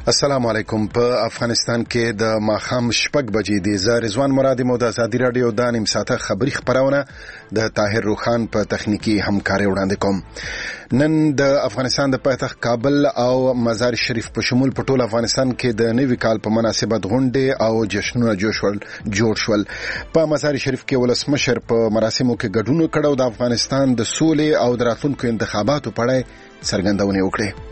السلام علیکم. په افغانستان کې د ماښام 6 بجې دي. زه رضوان مرادي مو د ازادي رادیو د نیم ساعته خبری خبرونه د طاهر روخان په تخنیکی همکاري وړاندې کوم. نن د افغانستان د پایتخت کابل او مزار شریف په شمول په ټول افغانستان کې د نوي کال په مناسبت غونډې او جشنونه جوړ شول. په مزار شریف کې ولسمشر په مراسمو کې ګډون کړو. د افغانستان د سولې او د راتلونکو انتخاباتو په اړه څرګندونه وکړه.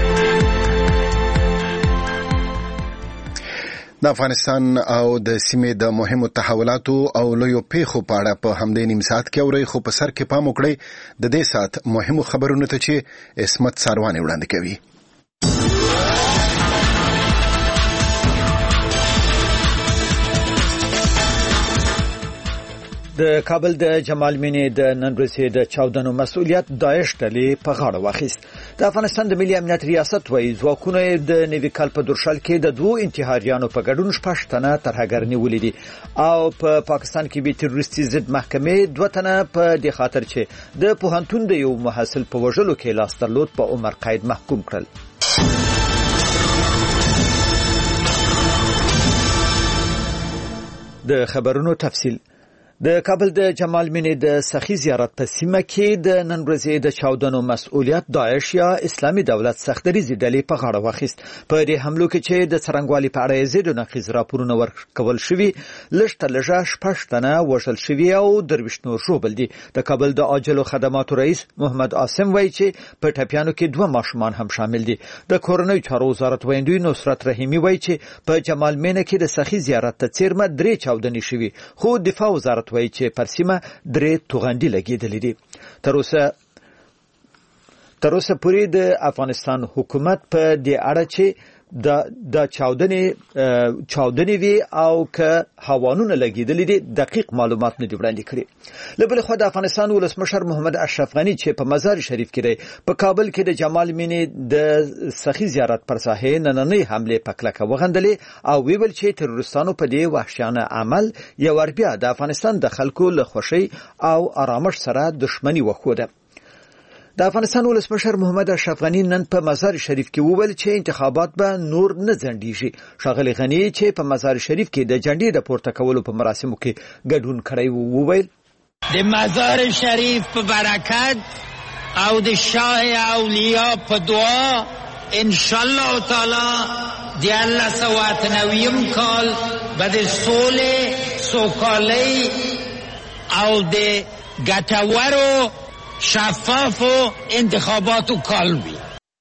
د افغانستان او د سیمې د مهمو تحولاتو او لویو پیښو په اړه په همدې نیم ساعت کې اوري، خو په سر کې پام وکړئ د دې ساعت مهمو خبرونو ته چې عصمت سارواني وړاندې کوي. د کابل د جمال مینې د نن ورځې د چاودنو مسؤلیت داعش ډلې په غاړه واخیست. د افغانستان د ملي امنیت ریاست وایي ځواکونه د نوي کال په درشل کې د 2 انتحاریانو په ګډون 6 تنه ترهګر نیولې دي او په پاکستان کې به تروریستي ضد محکمې 2 تنه په دې خاطر چې د پوهنتون د یو محصل په وژلو کې لاس درلود په عمر قید محکوم کړل. د خبرونو تفصیل. د کابل د جمال مینې د سخی زیارت په سیمه کې د نن ورځې د چاودنو مسؤلیت داعش یا اسلامي دولت سختدریزي ډلې په غاړه واخیست. په دې حملو کې چې د څرنګوالي په اړه زیاتو نقیض راپورونه ورکول شوي، لږه 6 تنه وژل شوي او 23 نور ژوبل دي. د کابل د عاجلو خدماتو رئیس محمد عاصم وایي چې په ټپیانو کې 2 ماشومان هم شامل دي. د کورنۍ چارو وزارت ویندوی نصرت رحیمی وایي چې په جمال مینې کې د سخی زیارت ته څیرمه 3 چاودنې شوي، خو دفاع وزارت وایي چې پر سیمه 3 توغندي لګیدلې دي. تر اوسه پورې د افغانستان حکومت په دې اړه چې د چاودنې وی او که هوانونه لګیدلې دي دقیق معلومات نه دی وړاندې کړي. لبل خو د افغانستان ولسمشر محمد اشرف غنی چې په مزار شریف کې دی په کابل کې د جمال مینې د سخی زیارت پر ساحه نننۍ حمله په کلکه وغندلې او ویل چې تروریستانو په دې وحشیانه عمل یو ور بیا د افغانستان د خلکو له خوشي او آرامش سره دښمنی وخوده. د افغانستان ولسمشر محمد اشرف غنی نن په مزار شریف کې وویل چې انتخابات به نور نه ځنډیږي. ښاغلی غنی چې په مزار شریف کې د جنډې د پورته کولو په مراسمو کې ګډون کړی وویل د مزار شریف په برکت او د شاه اولیاء په دعا ان شاء الله تعالی د 1990 کال به د سولې سوکالۍ او د ګټورو شفاف و انتخابات و کالوی.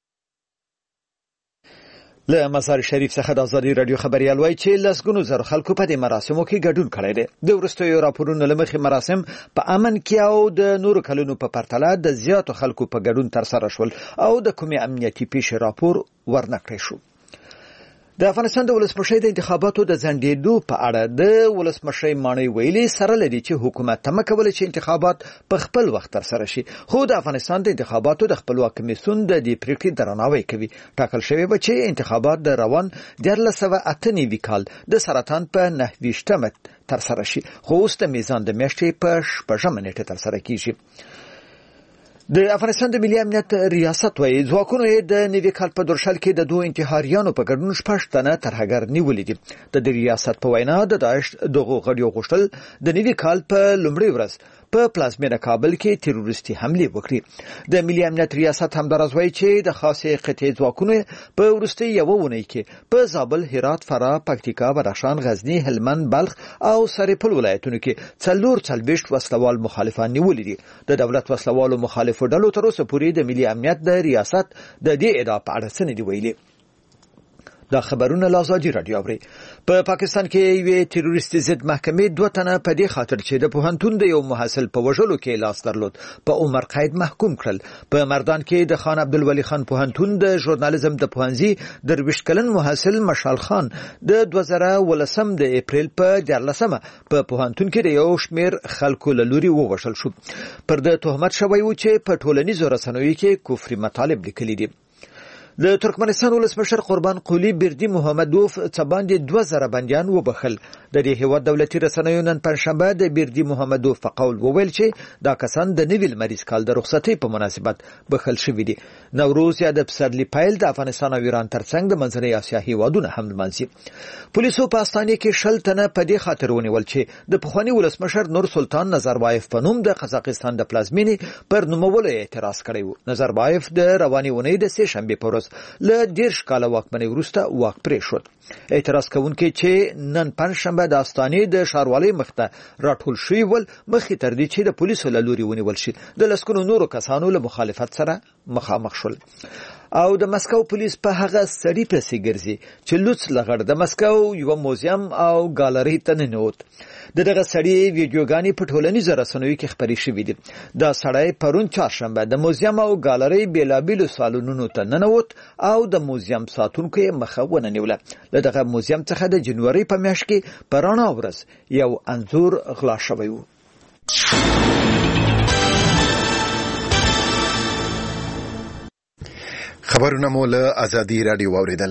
له مزار شریف څخه د ازادي رادیو خبريال وایي چې لسګونو زر خلکو په دې مراسمو کې ګډون کړی دی. د وروستیو راپورونو له مخې مراسم په امن کې او د نورو کلونو په پرتله د زیاتو خلکو په ګډون ترسره شول او د کومې امنیتي پیښې راپور ورنکړی شو. د افغانستان د ولسمشۍ د انتخاباتو د ځنډېدو په اړه د ولسمشۍ ماڼۍ ویلي سره لري چې حکومت تمه کوله چې انتخابات په خپل وخت ترسره شي، خو د افغانستان د انتخاباتو د خپلواک کمیسیون د دې پریکړې درناوی کوي. ټاکل شوی و چې انتخابات د روان 1998 کال د سرطان په 29 ترسره شي، خو اوس د میزان د میاشتې په 6 نیټه ترسره کیږي. د افغانستان د ملي امنیت ریاست وایي ځواکونه د نوي کال په درشل کې د 2 انتحاریانو په ګډون 6 تنه ترهګر نیولې دي. د ریاست په وینا د داعش دغه غړیو غوښتل د نوي کال په لومړۍ ورځ په پلازمینه کابل کې تروریستي حمله وکړي. د ملي امنیت ریاست همدارز وایي چې د خاصه قطعي ځواکونه په ورستي یو ونی کې په زابل، هرات، فراه، پکتیکا، بدخشان، غزنی، هلمند، بلخ او سرپل ولایتونو کې 44 وسلوال مخالفان نیولې دي. د دولت وسلوالو مخالفو ډلو تر اوسه پورې د ملي امنیت د ریاست د دې ادعا په اړه څه نه دی ویلي. دا خبرونه لازادي رادیو اوري. په پاکستان کې یو تروریستي ضد محکمې 2 تنه په دې خاطر چې د پوهنتون د یو محصل په وژلو کې لاس درلود په عمر قید محکوم کړل. په مردان کې د خان عبدالولي خان پوهنتون د ژورنالیزم د پوهنځي 23 کلن محصل مشال خان د 2019 د اپریل په 14 په پوهنتون کې د یو شمیر خلکو له لوري ووژل شو. پر د تهمت شوی و چې په ټولنیزو رسنیو کې کفري مطالب لیکلي دي. د ترکمنستان ولسمشر قربان قولی بردی محمدوف څباندې 2000 بندیان وبخل. د دې هیواد دولتي رسنیو نن پنځشنبه د بردی محمدوف په قول وویل چې دا کسان د نوي لمریز کال د رخصتۍ په مناسبت بخل شوي دي. نوروز یا د پسرلي پیل د افغانستان او ایران ترڅنګ د منځنۍ اسیا هیوادونو هم لمانځي. پولیسو په استانه کې 60 تنه په دې خاطر ونیول چې د پخوانی ولسمشر نور سلطان نظربایف په نوم د قزاقستان د پلازمینې پر نومولو اعتراض کړی و. نظربایف د رواني اونۍ د سه شنبه په ورځ له 10 کاله واکمنۍ وروسته واک پرېښود. اعتراض کوونکي چې نن پنځشنبه د استانې د ښاروالۍ مخته راټول شوي ول مخکې تر دې چې د پولیسو له لوري ونیول شي د لسګونو نورو کسانو له مخالفت سره مخامخ شول. او د مسکو پولیس په هغه سړي پسې ګرځي چې لوڅ لغړ د مسکو یو موزیم او ګالري ته ننوت. دغه سړي ویډیوګانې په ټولنیزو رسنیو کې خپرې شوې دي. دا سړی پرون چهارشنبه د موزیم او ګالري بیلابیلو سالونونو ته ننوت او د موزیم ساتونکو یې مخه ونیوله. له دغه موزیم څخه د جنوري په میاشت کې په رڼا ورځ یو انځور غلا شوی و. خبرونه مو له ازادي رادیو واوریدل.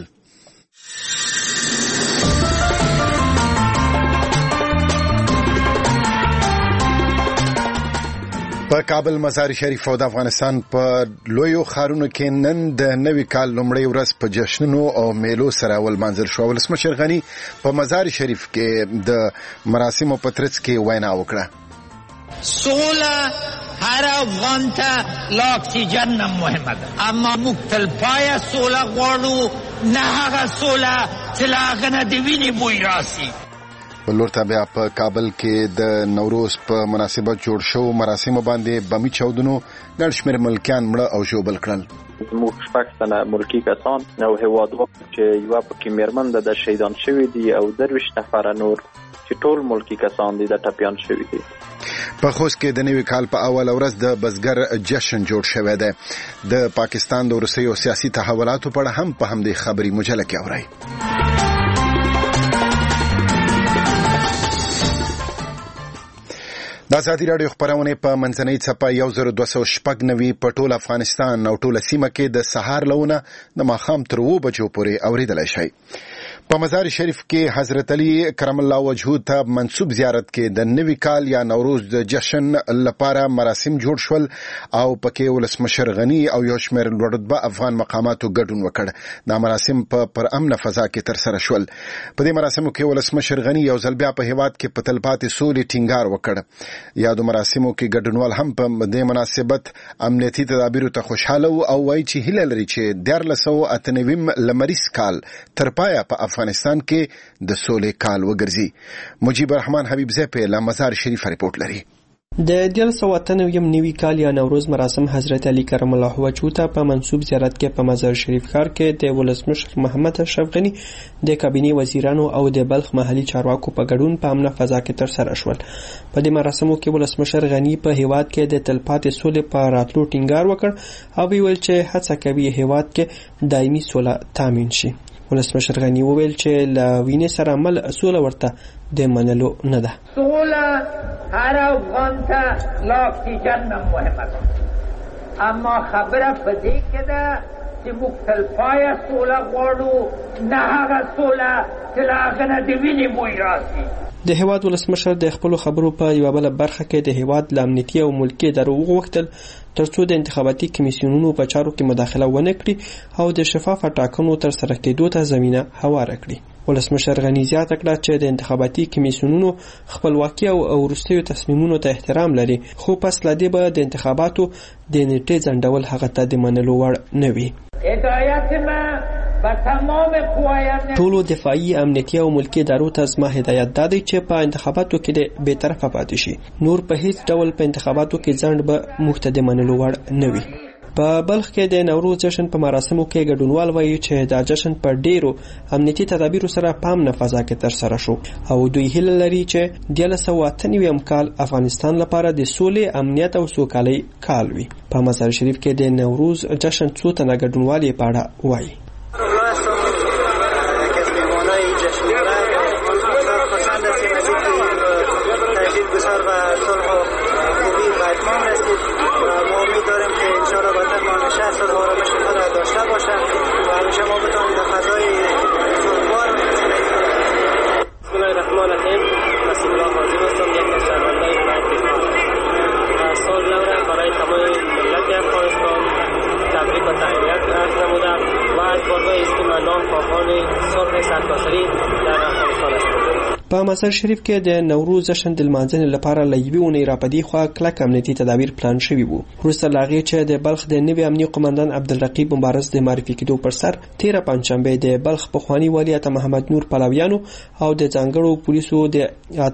په کابل مزار شریف او د افغانستان په لویو ښارونو کې نن د نوي کال لومړۍ ورځ په جشنونو او میلو سره ولمانځل شو. ولسمشر غني په مزار شریف کې د مراسمو په ترڅ کې وینا وکړه. سوله هر افغان ته لا اکسیجن نه مهمه ده، اما موږ تلپایه سوله غواړو، نه هغه سوله چې له هغه نه د وینې بوی راسي. بلور ته بیا په کابل کې د نوروز په مناسبت جوړ شو مراسمو باندې بمي چاودنو ګڼ شمېر ملکیان مړه او ژوبل کړل. زموږ 6 تنه ملکي کسان او هیوادوال چې یوه پکې میرمن ده د شهیدان شوي دي او 23 نفره نور چې ټول ملکي کسان دي د ټپیان شوي دي. په خوست کې د نوي کال په اول ورځ د بزګر جشن جوړ شوی دی. د پاکستان د وروستیو سیاسي تحولاتو په اړه هم په همدې خبري مجله کې اورئ. د ازادي رادیو خبرونه په منځنۍ څپه 1290 په ټول افغانستان او ټول سیمه کې د سهار لونه د ماښام تر 2 بجو پورې اوریدلای شئ. په مزار شریف کې حضرت علی کرم الله وجهه ته منسوب زیارت کې د نوي کال یا نوروز د جشن لپاره مراسم جوړ شول او پکې ولسمشر غني او یو شمېر لوړرتبه افغان مقاماتو ګډون وکړ. دا مراسم په پرامن فضا کې ترسره شول. په دې مراسمو کې ولسمشر غني یو ځل بیا په هیواد کې په تلپاتې سولې ټینګار وکړ. یادو مراسمو کې ګډونوال هم په دې مناسبت امنیتي تدابیرو ته خوشاله او وایي چې هیله لري چې 1998 لمریز کال تر پایه په افغانستان کې د سولې کال وګرځي. مجيب الرحمن حبیب زپه له مزار شریف رپورټ لري. د 1998 نوي کال یا نوروز مراسم حضرت علی کرم الله وجهه ته په منسوب زیارت کې په مزار شریف ښار کې د ولسمشر محمد اشرف غني د کابینې وزیرانو او د بلخ محلي چارواکو په ګډون په امنه فضا کې ترسره شول. په دې مراسمو کې ولسمشر غني په هیواد کې د تلپاتې سولې په راتلو ټینګار وکړ او ویل چې هڅه کوي هیواد کې دایمي سوله تامین شي. ولسمشر غني وویل چې لا وینې سره عمل سوله ورته د منلو نه ده. سوله هر افغان ته لا اکسیجن نه مهمه ده، اما خبره په دې کې ده چې موږ تلپایه سوله غواړو، نه هغه سوله چې له هغه نه د وینې بوی راسي. د هیواد ولسمشر د خپل خبرو په یوه بله برخه کې د هیواد له امنیتي او ملکي ادارو وغوښتل ترڅو د انتخاباتي کمیسیونونو په چارو کې مداخله ونه کړي او د شفافه ټاکنو تر سره کېدو ته زمینه هواره کړي. ولسمشر غني زیاته کړه چې د انتخاباتي کمیسیونونو خپلواکي او وروستیو تصمیمونو ته احترام لري، خو پس له دې به د انتخاباتو د نیټې ځنډول هغه ته د منلو وړ نه وي. ټولو دفاعي امنیتي او ملکي ادارو ته زما هدایت دا دی چې په انتخاباتو کې د بیطرفه پاتې شي. نور په هیڅ ډول په انتخاباتو کې ځنډ به موږ ته د منلو وړ نه وي. په بلخ کې د نوروز جشن په مراسمو کې ګډونوال وایي چې دا جشن په ډیرو امنیتي تدابیرو سره په امنه فضا کې ترسره شو او دوی هیله لري چې 1998 کال افغانستان لپاره د سولې، امنیت او سوکالۍ کال وي. په مزار شریف کې د نوروز جشن څو تنه ګډونوال یې په اړه وایي. په مزار شریف کې د نوروز جشن د لمانځنې لپاره له یوې اونۍ راپدې خوا کلک امنیتي تدابیر پلان شوي وو. وروسته له هغې چې د بلخ د نوي امنیه قمندان عبدالرقیب مبارز د معرفي کېدو پر سر تېره پنجشنبه د بلخ پخواني والي عطا محمد نور پلویانو او د ځانګړو پولیسو د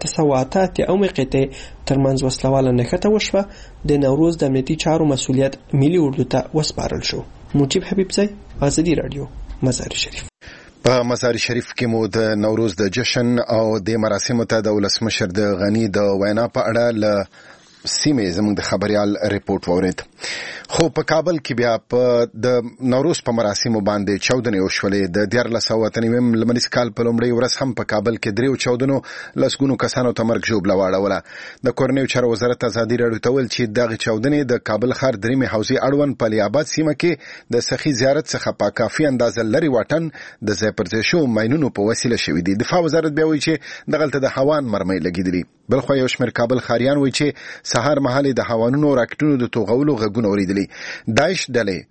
888 قطعې ترمنځ وسلواله نښته وشوه. د نوروز د امنیتي چارو مسؤلیت ملي اردو ته وسپارل شو. مجيب حبیبزی، آزادي رادیو، مزار شریف. په مزار شریف کې مو د نوروز د جشن او د مراسمو ته د ولسمشر د غنی د وینا په اړه ل سیمې زموږ د خبريال ریپورت وورید. خو په کابل کې بیا په د نوروز په مراسمو باندې چاودنې وشولې. د 1498 لمریز کال په لومړۍ ورځ هم په کابل کې دریو چاودنو لسګونو کسانو ته مرګ ژوبله واړوله. د کورنیو چارو وزارت ازادي راډیو ته ویل چې دغه چاودنې د کابل ښار دریمې حوزې اړوند په لیاباد سیمه کې د سخي زیارت څخه په کافي اندازه لري واټن د ځای پر ځای شو ماینونو په وسیله شوې دي. دفاع وزارت بیا وایي چې دغلته د هوان مرمۍ لګېدلي. بلخو یو شمېر کابل ښاریان وایي چې سهار مهال د هوانونو راکټونو د توغولو غږونه اوریدلي. داعش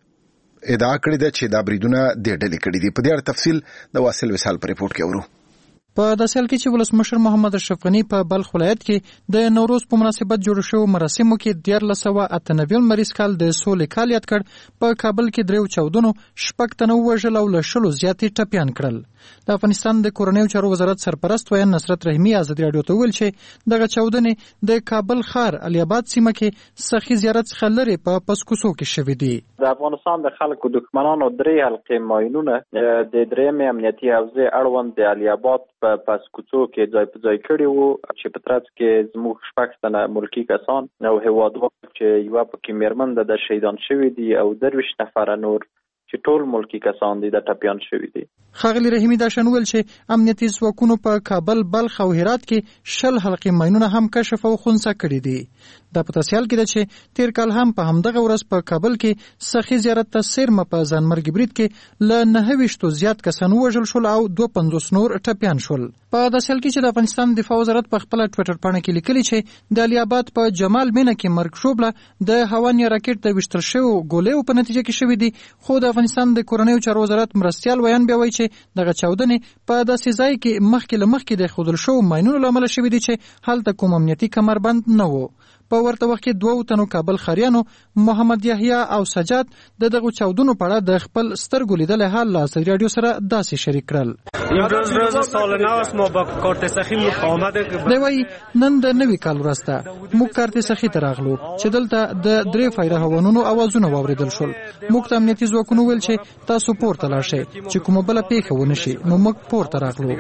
ډلې ادعا کړې ده چې دا بریدونه د ډلې کړي دي. په دې اړه تفصیل د واصل وصال په ریپورت کې اورو. په داسې حال کې چې ولسمشر محمد اشرف غنی په بلخ ولایت کې د نوروز په مناسبت جوړ شوو مراسمو کې 1498 لمریز کال د سولې کال یاد کړ. په کابل کې دریو چاودنو شپږ تنه وژل او له شلو زیاتې ټپیان کړل. د افغانستان د کورنیو چارو وزارت سرپرست ویان نصرت رحیمی ازادي راډیو ته ویل چې دغه چاودنې د کابل ښار الیاباد سیمه کې سخي زیارت څخه لري په پسکوسو کې شوې دي. د افغانستان د خلکو دښمنانو درې حلقې ماینونه د درېمې امنیتي حوزې اړوند د الیاباد په پسکوسو کې ځای په ځای کړي وو چې په ترڅ کې زموږ شپږ تنه ملکي کسان او هیوادوال چې یوه پکې میرمن ده د شهیدان شوي دي او 23 نفره نور چې ټول ملکی کسان دي د ټپیان شوي دي. ښاغلي رحیمي دا شنول چې امنیتي ځواکونو په کابل، بلخ او هرات کې 10 حلقې ماینونه هم کشف او خنثی کړي دي. دا په تاسیال کې ده چې تیر کال هم په همدغه ورځ په کابل کې سخي زیارت ته سیرمه په ځانمرګ برید کې له 9 زیات کسان وژل شول او 52 نور ټپیان شول. په داسې حال کې چې د افغانستان دفاع وزارت په خپل ټوئیټر پاڼه کې لیکلي چې د الیاباد په جمال مینه کې مرګ ژوبله د هواني راکټ د وشتل شوو ګولیو په نتیجه کې شوې دي. خو د افغانستان د کورنیو چارو وزارت مرستيال ویان بیا وایي چې دغه چاودنې په داسې ځای کې مخکې د خودل شو ماینونو لامل شوې دي چې هلته کوم امنیتي کمربند نه وو. په ورته وخت کې دوه تنو کابل خاریانو محمد یحیی او سجاد دغه چاودنو په اړه د خپل سترګو لیدل حال له ازادي راډیو سره داسې شریک کړل. روز سال نو است ما با کارت سخی مقاومت دوی نن د نوي کال ورسته موږ کارت سخی ته راغلو چې دلته د درې فایده هوانونو اوازونه واوریدل شول. موږ ته امنیتي ځواکونو ویل چې تاسو پورته لاړ شئ چې کومه بل پیښه ونه شي. نو موږ پورته راغلو.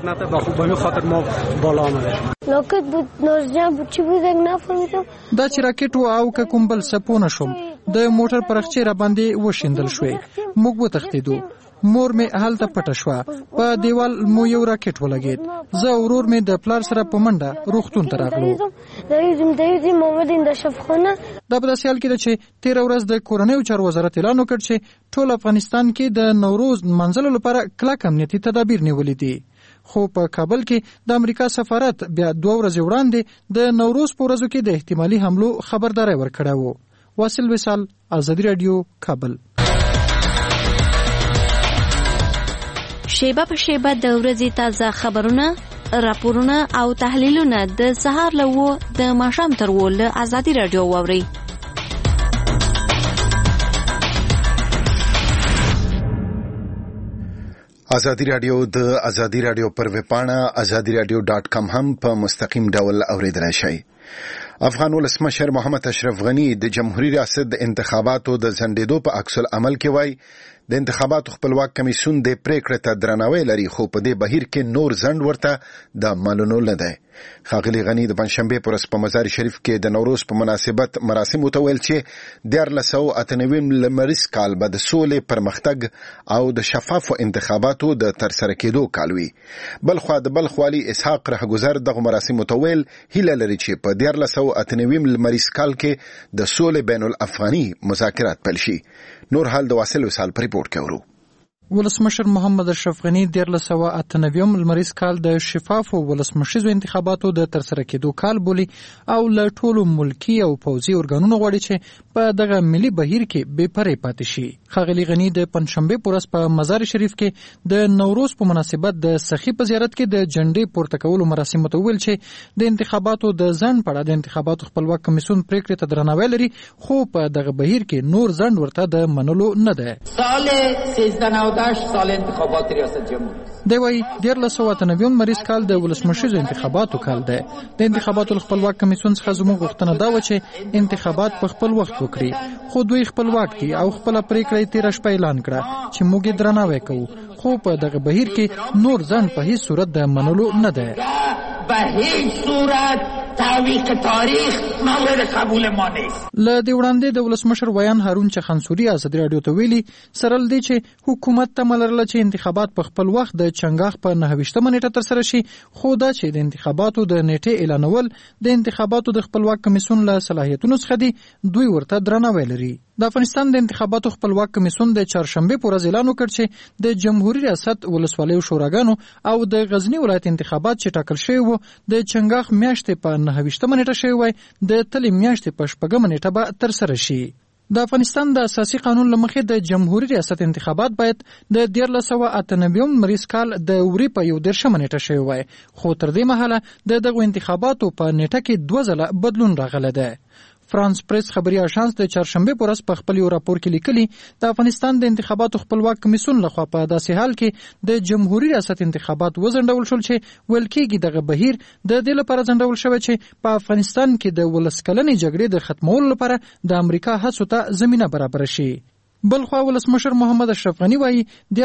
خاطر ما بالا آمده راکت بود نازجان بود چی بود نفهمیدم. دا چې راکټ و او که کوم بل سپونه شوم د موټر پرخچې را باندې وشیندل شوې. موږ وتښتېدو. مور مې هلته پټه شوه. په دیوال مو یو راکټ ولګېد. زه او ورور مې د پلار سره په منډه روغتون ته راغلو. دویدیم آمدیم د شفخانه. دا په داسې حال کې ده چې تېره ورځ د کورنیو چارو وزارت اعلان وکړ چې ټول افغانستان کې د نوروز منځلو لپاره کلک امنیتي تدابیر نیولي دي. خو په کابل کې د امریکا سفارت بیا 2 ورځې وړاندې د نوروز په ورځو کې د احتمالي حملو خبرداري ورکړه وو. واصل وصال، ازادي رادیو، کابل. شیبه په شیبه د ورځې تازه خبرونه، راپورونه او تحلیلونه د سهار له د ماښام تر له ازادي رادیو واوري. ازادي رادیو د ازادي رادیو پر ویبپاڼه azadiradio.com هم په مستقیم ډول اوریدلای شئ. افغان ولسمشر محمد اشرف غنی د جمهوریت ریاست د انتخاباتو د ځنډېدو په عکس العمل کې وایي د انتخاباتو خپلواک کمیسیون د پریکړې ته درناوی لري، خو په دې بهیر کې نور ځنډ ورته د معلومولو نه دی. ښاغلي غنی د پنځشنبه پر ورځ په مزار شریف کې د نوروز په مناسبت مراسمو ته ویل چې 1498 لمریز کال به د سولې، پرمختګ او د شفافو انتخاباتو د ترسره کېدو کال وي. بلخو د بلخ والي اسحاق رهګذر دغه مراسمو ته ویل هیله لري چې په 1498 لمریز کال کې د سولې بین الافغاني مذاکرات پیل شي. نور حال د واصل وصال په ریپورت کې ورو. ولسمشر محمد اشرف غنی 1998 لمریز کال د شفافو ولسمشریزو انتخاباتو د ترسره کېدو کال بولی او له ټولو ملکی او پوځي ارګانونو غواړي چې په دغه ملي بهیر کې بې پرې پاتې شي. ښاغلي غنی د پنځشنبه په ورځ په مزار شریف کې د نوروز په مناسبت د سخی په زیارت کې د جنډې پورته کولو مراسمو ته ویل چې د انتخاباتو د ځنډ په اړه د انتخاباتو خپلواک کمیسیون پریکړې ته درناوی لري، خو په دغه بهیر کې نور ځنډ ورته د منلو نه ده. سال 1398 سال انتخابات ریاست جمهوری دی وايي 1998 مریض کال د ولسمشریزو انتخاباتو کال دی. د انتخاباتو خپلواک کمیسیون څخه زموږ غوښتنه دا و چې انتخابات په خپل وخت وکړي، خو دوی خپلواک دي او خپل پریکړه تیر شپه اعلان کړه چې موږ یې درناوی کوو، خو په دغه بهیر کې نور ځنډ په هیڅ صورت د منلو نه ده. به هیڅ صورت تعویق تاریخ مورد قبول ما نیست. له دې وړاندې د ولسمشر ویان هارون چخانسوري ازادي راډیو ته ویلي سرل دی چې حکومت تمه لرله چې انتخابات په خپل وخت د چنګاښ په 9 نیټه ترسره شي، خو دا چې د انتخاباتو د نیټې اعلانول د انتخاباتو د خپلواک کمیسیون له صلاحیتونو څخه دي، دوی ورته درناوی لري. د افغانستان د انتخاباتو خپلواک کمیسیون د چهارشنبه په ورځ اعلان وکړ چې د جمهوریت ریاست ولسوالیو شوراګانو او د غزنی ولایت انتخابات چې ټاکل شوی وو د چنګاښ میاشتې په 9 نیټه شوی وای د تلې میاشتې په 4 نیټه به ترسره شي. د افغانستان د اساسي قانون لمخې د جمهوریت ریاست انتخابات باید د 1998 مریض کال د وری په 11 نیټه شوی وای، خو تر دې مهاله د دغه انتخاباتو په نیټه کې 2 ځله بدلون راغلی دی. فرانس پریس خبري اژانس د چهارشنبه په ورځ په خپل یو راپور کې لیکلي د افغانستان د انتخاباتو خپلواک کمیسیون لخوا په داسې حال کې د جمهوریت ریاست انتخابات وزندول شول چې ویل کېږي دغه بهیر د دې لپاره ځنډول شوی چې په افغانستان کې د ولسکلنې جګړې د ختمولو لپاره د امریکا هڅو ته زمینه برابر شي. بلخوا ولسمشر محمد اشرف غنی وایي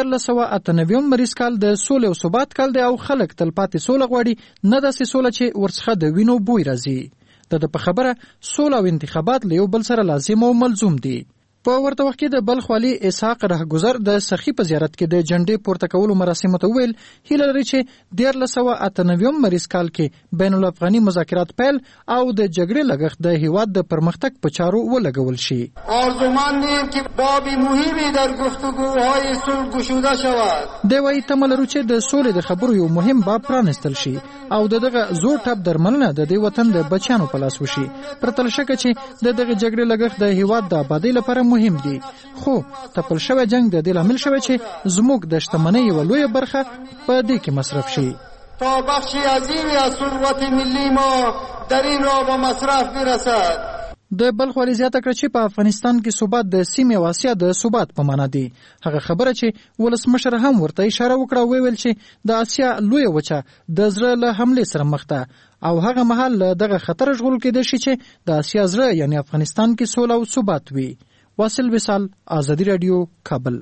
1998 مریض کال د سولې او ثبات کال دی او خلک تلپاتې سوله غواړي، نه داسې سوله چې ورڅخه د وینو بوی راځي. د په خبره سوله او انتخابات له یو بل سره لازم او ملزوم دي. په ورته وخت کې د بلخ والی اسحاق رهګذر د سخی په زیارت کې د جنډې پورته کولو مراسمو ته ویل هیله لري چې 1998 مریض کال کې بین الافغاني مذاکرات پیل او د جګړې لګښت د هیواد د پرمختګ په چارو ولګول شي. آرزومندیم که باب مهمی در گفتگوهای صلح گشوده شود. دی وايي تمه لرو چې د سولې د خبرو یو مهم باب پرانستل شي او دغه زور ټپ درملنه د دې وطن د بچیانو په لاس وشي، پرته له شکه چې دغه جګړې لګښت د هیواد د آبادی لپاره مهم دي، خو تپل شوی جنگ د دې لامل شوی چې زموږ د شتمنۍ یوه لویه برخه په دې کې مصرف شي. تا بخشی عظیمی از ثروت ملی ما در این راه به مصرف برسد. د بلخ والی زیاته کړه چې په افغانستان کې ثبات د سیمې او اسیا د ثبات په معنا دی. هغه خبره چې ولسمشر هم ورته اشاره وکړه، ویل چې د اسیا لویه وچه د زړه له حملې سره مخ ده او هغه مهال دغه خطر ژغورل کېدای شي چې د اسیا زړه یعنی افغانستان کې سوله او ثبات وي. واصل وصال، آزادی رادیو، کابل.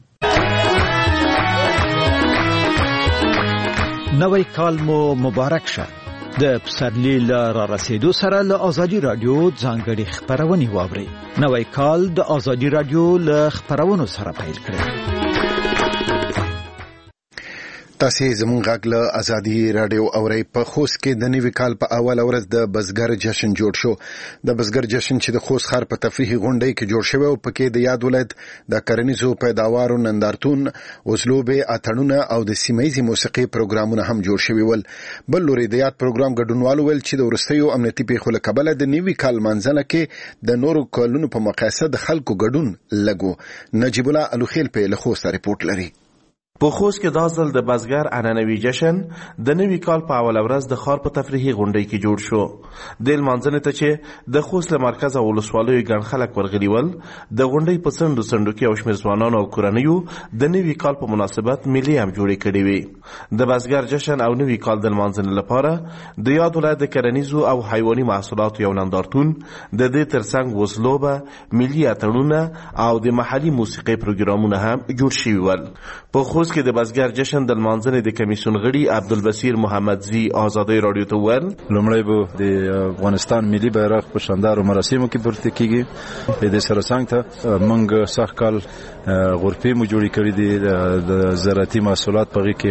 نوی کال مو مبارک شه. د پسرلي له رارسېدو سره له آزادي رادیو ځانګړي خپرونې واورئ. نوی کال د آزادي رادیو له خپرونو سره پیل کړئ. تاسو زموږ غږ له آزادي رادیو اورئ. په خوست کې د نوي کال په اوله ورځ د بزګر جشن جوړ شو. د بزګر جشن چې د خوست ښار په تفریحي غونډۍ کې جوړ شوی او پکې د یاد ولایت د کرنیزو پیداوارو نندارتون، اوزلوبې، اتڼونه او د سیمه‌یزې موسیقي پروګرامونه هم جوړ شوي ول. بل لوري د یاد پروګرام ګډونوالو ویل چې د وروستیو امنیتي پیښو له کبله د نوي کال منځنه کې د نورو کالونو په مقایسه د خلکو ګډون لږ و. نجیب الله الوخیل په له خوست رپورټ لري. په خوست کې دا ځل د بزګر عنعنوي جشن د نوي کال په اوله ورځ د ښار په تفریحي غونډۍ کې جوړ شو. د لمانځنې ته چې د خوست له مرکز او ولسوالیو ګڼ خلک ورغلي ول، د غونډۍ په څنډو څنډو کې یو شمېر ځوانانو او کورنیو د نوي کال په مناسبت میلې هم جوړې کړې وې. د بزګر جشن او نوي کال د لمانځنې لپاره د یاد ولایت د کرنیزو او حیواني محصولاتو یو نندارتون، د دې ترڅنګ وزلوبه، ملي اتڼونه او د محلي موسیقۍ پروګرامونه هم جوړ شوي ول. په خوست خوست کې د بزګر جشن د لمانځنې د کمیسیون غړي عبدالبصیر محمدزي آزادۍ رادیو ته وویل لومړی به د افغانستان ملي بیرغ په شاندارو مراسمو کې پورته کیږي. د سره څنګ ته موږ سخت کال غرفې مو جوړې کړې دي د زراعتي محصولات په کې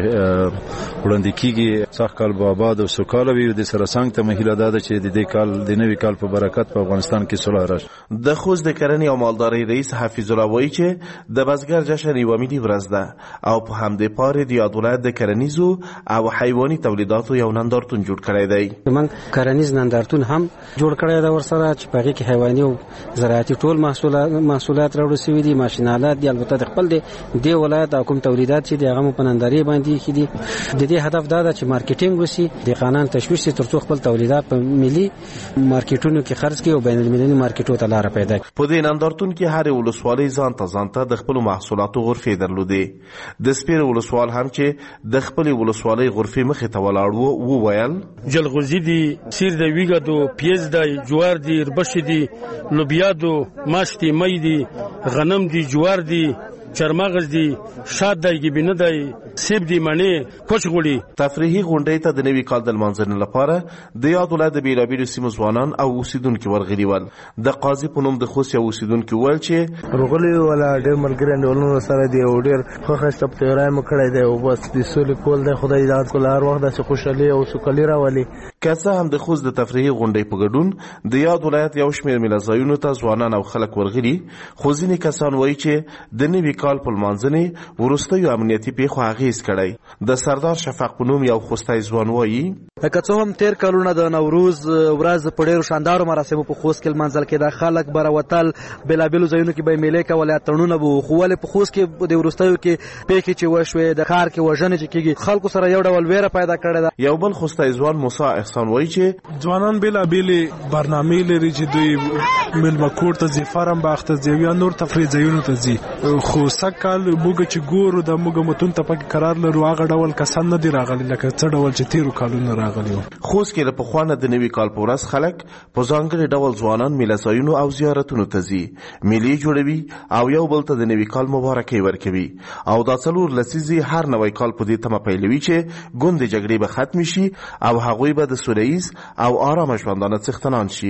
وړاندې کیږي. سخت کال به آباد او سوکاله وي. د سره څنګ ته مهیله ده چې د دې کال د نوي کال په برکت په افغانستان کې صلح راشي. د خوست د کرنې او مالدارۍ رئیس حفیظ الله وایي چې د بزګر جشن یوه ملي ورځ ده او په همدې پارې د یاد ولایت د کرنیزو او حیواني تولیداتو یو نندارتون جوړ کړی دی. موږ کرنیز نندارتون هم جوړ کړی دی ورسره چې په هغې کې حیواني او زراعتي ټول محصولات راوړل شوي دي. ماشینالات دي البته د خپل د ولایت او کوم تولیدات چې د هغه مو په نندارې باندې ایښي دي. د دې هدف دا ده چې مارکیټینګ وشي، دهقانان تشویق شي تر څو خپل تولیدات په ملي مارکیټونو کې خرڅ کړي او بین المللي مارکیټونو ته لاره پیدا کړي. په دې نندارتون کې هر ولسوالۍ ځان ته د خپل محصولاتو غرفې درلودې. د سپیر ولسوال هم چې د خپل ولسوالۍ غرفې مخې ته ولاړ وو وویل جلغوزي دي، سیر د ویګه دو، پیاز دی، جوار دی، ربش دی، لوبیا دو، ماش دی، مې دی، غنم دی، جوار دی، چرمغز دی، شاد دی، ګبینه دی، سیب دی، مڼې، کوچ غوړي. تفریحي غونډې ته د نوي کال د لمانځنې لپاره د یاد ولایت د بېلابېلو سیمو ځوانان او اوسیدونکي ورغلي ول. د قاضي په نوم د خوست یو اوسیدونکي وویل چې راغلي ولا ډېر ملګري انډولونو سره دی او ډېر ښه تیاری مو کړی دی او بس د سولې کول دی. خدای دې هر کله هر وخت داسې خوشحالي او سوکالي راولي. که څه هم د خوست د تفریحي غونډې په ګډون د یاد ولایت یو شمېر میله ځایونو ته ځوانان او خلک ورغلي، خو ځینې کسان وایي چې د نوي کال په لمانځنې وروستیو امنیتي پیښو اغېز کړی. د سردار شفق په نوم یو خوستی ځوان وایي که څه هم تېر کلونه د نوروز ورځ په ډېرو شاندارو مراسمو په خوست کې لمانځل کېده. خلک به راوتل، بېلابېلو ځایونو کې به یې میلې کولې، اتڼونه به وو. خو ولې په خوست کې د وروستیو کې پیښې چې وشوې، د ښار کې وژنې چې کېږي، خلکو سره یو ډول ویره پیدا کړې ده. یو بل خوستی ځوان موسی احسان وایي چې ځوانان بېلابېلې برنامې لري چې دوی میلمه کور ته ځي، فارم باغ ته ځي یا نور تفریح ځایونو ته ځي. خو سږکال موږ چې ګورو د موږ متون ته پکې قرار لرو هغه ډول کسان نه دي راغلي لکه څه ډول چې تېرو کالونو راغلي وو. خوست کې له پخوا نه د نوي کال په ورځ خلک په ځانګړي ډول ځوانان میله ځایونو او زیارتونو ته ځي، میلې جوړوي او یو بل ته د نوي کال مبارکۍ ورکوي. او دا څلور لسیزې هر نوی کال په دې تمه پیلوي چې ګوندې جګړې به ختمې شي او هغوی به د سوله ییز او آرامه ژوندانه څښتنان شي.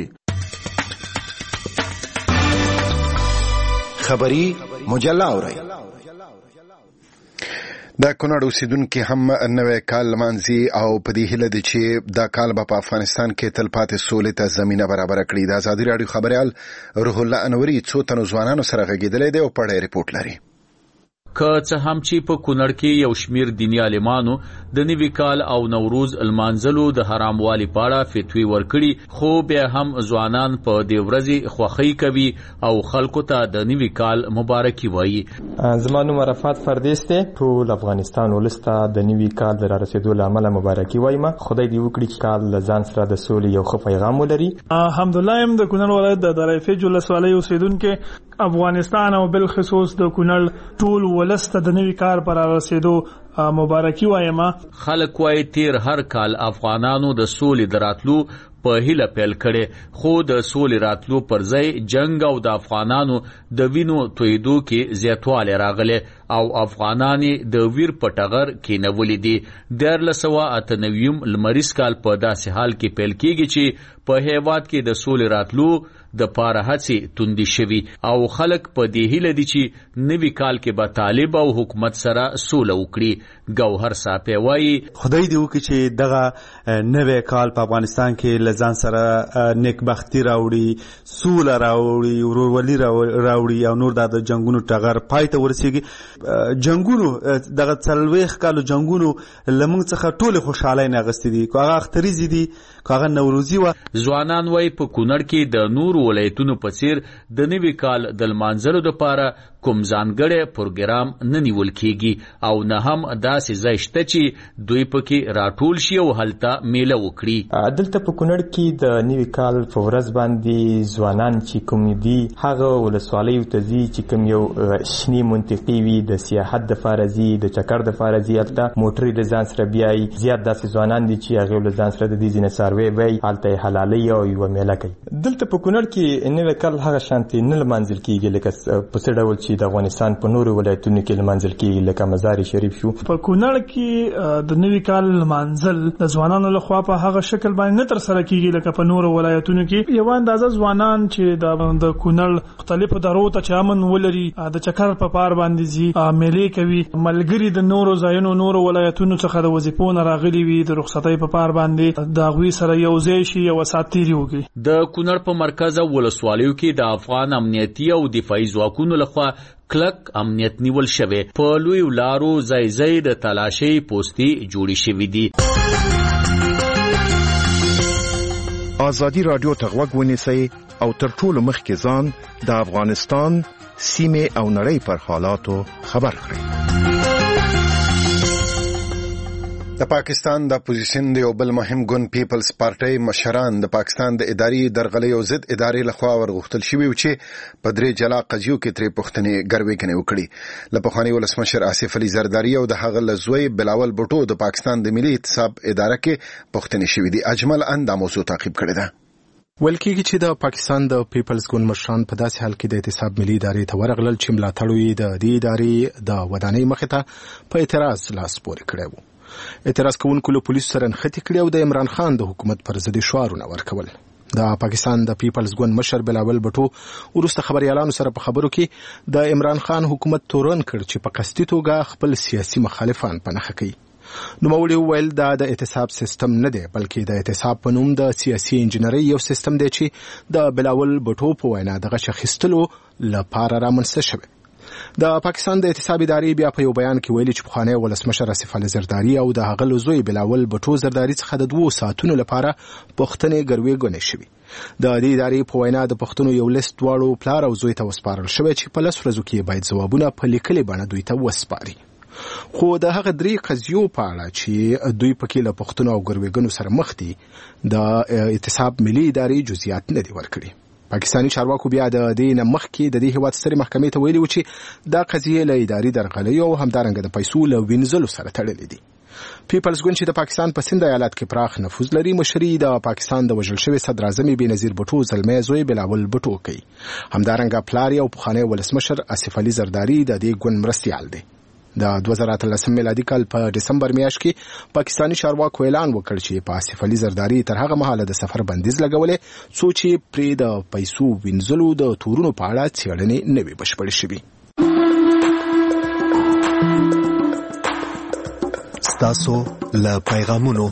خبری مجله اورئ. د کونړ اوسیدونکي هم نوی کال لمانځي او په دې هیله دي چې دا کال به په افغانستان کې تلپاتې سولې ته زمینه برابره کړي. د ازادي راډیو خبریال روح الله انوري څو تنو ځوانانو سره غږېدلی دی او په اړه ریپورټ لري. که څه هم چې په کونړ کې یو شمیر دیني عالمانو د نوي کال او نوروز لمانځلو د حراموالي په اړه فتوی ورکړي، خو بیا هم ځوانان په دې ورځې خوښۍ کوي او خلکو ته د نوي کال مبارکي وایي. زما نوم عرفات فردیس دی. ټول افغانستان ولس ته د نوي کال د رارسېدو له امله مبارکي وایم. خدای دې وکړي چې کال له ځان سره د سولې یو ښه پیغام ولري. الحمدلله یم د کونړ ولایت د دره فیج ولسوالۍ اوسېدونکی افغانستان او بالخصوص د کونړ ټول ولس ته د نوي کال پر رارسېدو مبارکي وایم. خلک وایي تیر هر کال افغانانو د سولې د راتلو په هیله پیل کړي، خو د سولې راتلو پر ځای جنگ او د افغانانو د وینو تویدو کې زیاتوالی راغلی او افغانان د ویر په ټغر کېنولي دي. 1998 لمریز کال په داسې حال کې پیل کېږي چې په هیواد کې د سولې راتلو د پاره هڅې توندې شوي او خلک په دې هیله دي چې نوي کال کې به طالب او حکومت سره سوله وکړي. ګوهر صاحب وایي خدای دې وکړي چې دغه نوی کال په افغانستان کې له ځان سره نیکبختي راوړي، سوله راوړي، ورورولي راوړي او نور د جنګونو ټغر پای ته ورسیږي. جنګونو دغه 40 کالو جنګونو لمونږ څخه ټول خوشحالۍ نه اغستې دي، که هغه اختریزي دي که هغه نوروزي وه. ځوانان وایي په کونړ کې د نورو ولایتونو په څیر د نوي کال د لمانځلو دپاره کوم ځانګړی پروګرام نه نیول کېږي او نه هم داسې ځای شته چې دوی پکې راټول شي او هلته میله وکړي. دلته په کونړ کې د نوي کال په ورځ باندې ځوانان چې کوم دي هغه ولسوالیو ته ځي چې کوم یو شنې منطقې وي، د سیاحت دپاره ځي، د چکر دپاره ځي، هلته موټرې د ځان سره بیایي. زیات داسې ځوانان دي چې هغې له ځان سره د دې ځینې څاروی بیایي، هلته یې حلالوي او یوه میله کوي. دلته په کونړ کې نوی کال هغه شانتې نه لمانځل کېږي لکه په څه ډول چې چې د افغانستان په نورو ولایتونو کې لمانځل کیږي لکه مزار شریف شو. په کونړ کې د نوي کال لمانځل د ځوانانو لخوا په هغه شکل باندې نه تر سره کیږي لکه په نورو ولایتونو کې. یو اندازه ځوانان چې د کونړ مختلفو درو ته چامن ولري د چکر په پار باندې زی میلې کوي، ملګری د نورو ځایونو نورو ولایتونو څخه د وظیفو نه راغلي وي د رخصتۍ په پار باندې د غوي سره یو ځای شي او ساتيري وکړي. د کونړ په مرکز ولسوالیو کې د افغان امنیتي او دفاعي ځواکونو لخوا کلک امنیت نیول شوی، په لوی لارو ځای ځای د تلاشي پوسټي جوړې شوې دي. ازادي رادیو ته غوږ ونیسئ او تر ټولو مخکې ځان د افغانستان سیمې او نړۍ پر حالاتو خبر کړئ. د پاکستان د اپوزیشن د یو بل مهم ګوند پیپلز پارټي مشران د پاکستان د اداري درغلۍ او ضد ادارې لخوا ورغوښتل شوي چې په درې جلا قضیو کې ترې پوښتنې ګروېږنې وکړي. له پخواني ولسمشر آصف علي زرداري او د هغه له زوی بلاول بوټو د پاکستان د ملي احتساب اداره کې پوښتنې شوي دي. اجمل دا موضوع تعقیب کړې ده. ویل کېږي چې د پاکستان د پیپلز ګوند مشران په داسې حال کې د احتساب ملي ادارې ته ورغلل چې ملاتړ یې د دې ادارې د ودانۍ مخې ته په اعتراض لاس پورې کړی و. اعتراض کوونکو له پولیسو سره نښتې کړې او د عمران خان د حکومت پر ضد شعارونه ورکول. د پاکستان د پیپلز ګوند مشر بلاول بټو وروسته خبريالانو سره په خبرو کې د عمران خان حکومت تورن کړ چې په قصدي توګه خپل سیاسي مخالفان په نښه کوي. نوموړي وویل دا د احتساب سیستم نه دی بلکې د احتساب په نوم د سیاسي انجنیري یو سیستم دی چې د بلاول بټو په وینا د غش اخیستلو لپاره رامنځته شوی. د پاکستان د احتساب ادارې بیا په یو بیان کې ویلي چې پخوانی ولسمشر آصف علي زرداري او د هغه لزوی بلاول بټو زرداري څخه د 2 ساعتونو لپاره پوښتنې ګروېږنې شوي. د دې ادارې په وینا د پښتنو یو لیست دواړو پلار او زوی ته وسپارل شوی چې په 10 ورځو کې باید ځوابونه په لیکلي بڼه دوی ته وسپاري. خو د هغه 3 قضیو په اړه چې دوی پکې له پښتنو او ګروېږنو سره مخ دي د احتساب ملي ادارې جزئیات نه دي ورکړي. پاکستاني چارواکو بیا د دې نه مخکې د دې هیواد سترې محکمې ته ویلي و چې دا قضیه له اداري درغلۍ او همدارنګه د پیسو له وینځلو سره تړلې دي. پیپلز ګوند چې د پاکستان په سند ایالت کې پراخ نفوذ لري مشري د پاکستان د وژل شوی صدر اعظم بېنظیر بټو زلمی زوی بلاول بټو کوي. همدارنګه پلار او پخوانی ولسمشر آصف علي زرداري د دې ګوند مرستیال دی. د 2013 میلادي کال په دسمبر میاشت کې پاکستاني چارواکو اعلان وکړ چې په آصف علي زرداري تر هغه مهاله د سفر بندیز لګولې څو چې پرې د پیسو وینځلو د تورونو په اړه څېړنې نه وي بشپړې شوې. ستاسو له پیغامونو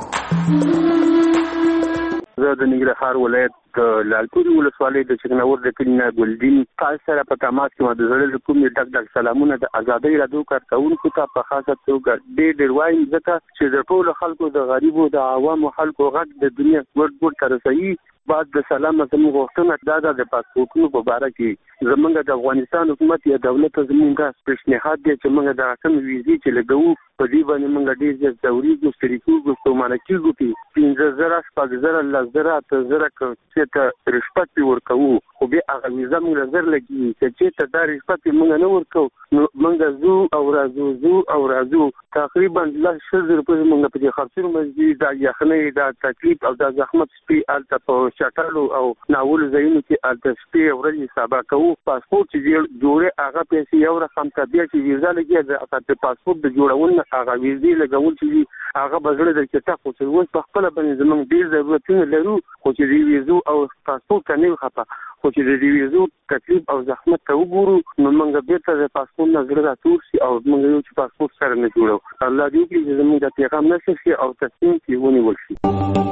زه د ننګرهار ولایت لالپورې ولسوالۍ د چکناور د کلینا ګلدین تاسو سره په تماس کې د زړه له کومې ډک سلامونه د ازادۍ رادیو کارکونکو ته په خاصه توګه ډېر وایم ځکه چې د ټولو خلکو د غریبو د عوامو خلکو غږ د دنیا ورډ تر رسېږي. بعد د سلام زموږ غوښتنه د پاسپورتونو په اړه کې زمونږ د افغانستان حکومت یا دولت زمونږ پیشنهاد دی چې موږ د اسم ویزې چې لګو په دې باندې موږ ډېر زیات ضروري ګستریکو ګستومانکیږو په 15000 شپږزره لزره تزره چې ته رشوت ورکوو خو به هغه ویزه موږ نظر لګي چې ته دا رشوت موږ نه ورکو نو موږ زو او رازو تقریبا 1000 روپۍ موږ په خرڅونو مزید د یخنۍ د تکلیف او د زحمت سپي الته په شټالو او ناول زینو کې الته سپي ورځي حساب کوو. پاسپورت چې جوړه هغه پیسې یو رقم تبعیه چې ویزه لګي د پاسپورت د جوړون هغه ویزې لګول چې هغه بزړه د کتاب خو چې وس په خپل باندې زموږ ډیر ضرورتونه لرو خو چې دی ویزو او پاسپورت نه خپه خو چې دی ویزو تکلیف او زحمت ته وګورو نو موږ بیرته د پاسپورت نظر راتور شي او موږ یو چې پاسپورت سره نه جوړو. الله دې وکړي چې زموږ د پیغام نشي او تصمیم کې ونیول شي.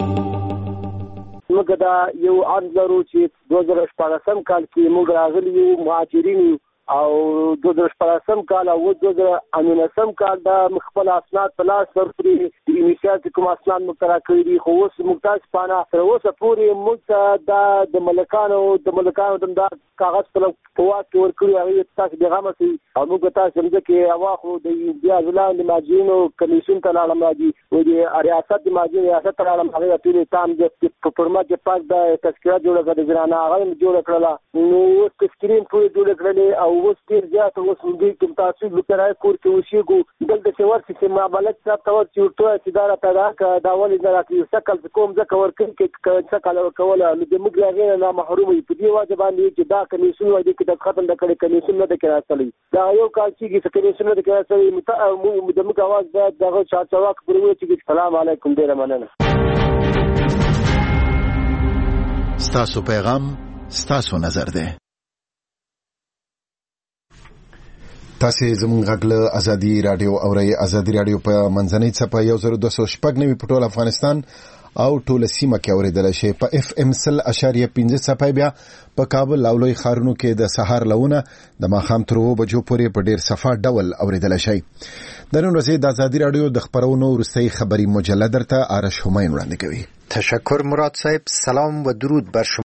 موږ دا یو عرض لرو چې 2014 کال کې موږ راغلي یو مهاجرین او 2014 کال او 2019 کال دا خپل اسناد په لاس ورکړي د انشاءات کوم اسناد مقرره کړی دي خو اوس موږ تاسو پانه تر اوسه پورې موږ د ملکانو د کاغذ په واټ کې ورکړي هغه تاسو پیغام سي او موږ تاسو څنګه کې اواخو د بیا ځلان د ماجینو کمیشن ته لاړم راځي او د ریاست د ماجین ریاست ته لاړم هغه ټول تام د پرمات د پاک د تذکرہ جوړه کړل ځرانه هغه جوړ کړل نو سکرین ټول جوړ کړل او اوس ډیر زیات اوس موږ کوم تاسو د کرای کور کې وشيګو دلته چې ورسې چې ما بلد صاحب تور چې ورته چې دا راته دا ولې نه راکې سکل کوم ځکه ورکړي کې سکل کوله نو د موږ هغه نه محروم وي په دې واجب باندې چې دا کمیسیون وایي چې د ختم د کړي کمیسیون نه د کراستلې دا یو کال چې کمیسیون نه د کراستلې د موږ आवाज باید دغه چارچواک پرې چې السلام علیکم ډیر مننه. ستاسو پیغام ستاسو نظر ده. تاسو زموږ غږ ازادي رادیو اورئ. ازادي رادیو په منځنۍ څپه 1209 په ټول افغانستان او ټول سیمه کې اوریدل شي. په اف ام 0.5 څپه بیا په کابل او لوی ښارونو کې د سهار لونه د ماښام تر 2 بجو پورې په ډیر صفه ډول اوریدل شي. د نن ورځې د ازادي رادیو د خبرونو وروستۍ خبري مجله درته آرش هماین وړاندې کوي. تشکر مراد صاحب. سلام و درود بر شما.